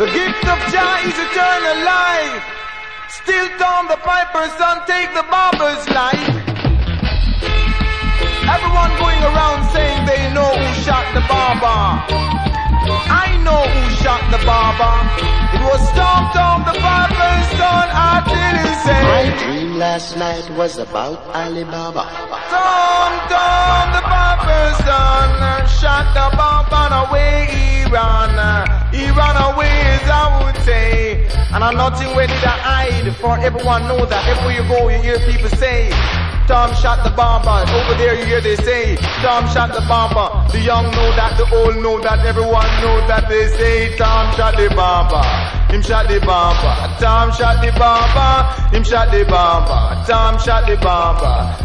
The gift of Jah is eternal life. Still Tom the piper's son take the barber's life. Everyone going around saying they know who shot the barber. I know who shot the barber. It was Tom the barber's son. I didn't say. My dream last night was about Alibaba. Tom the barber's son shot the barber and away he ran. He ran away as I would say. And I'm nothing ready to hide, for everyone knows that everywhere you go you hear people say Tom shot the barber. Over there you hear they say Tom shot the barber. The young know that, the old know that, everyone knows that they say Tom shot the barber. Him shot the barber. Tom shot the barber. Him shot the barber. Tom shot the barber.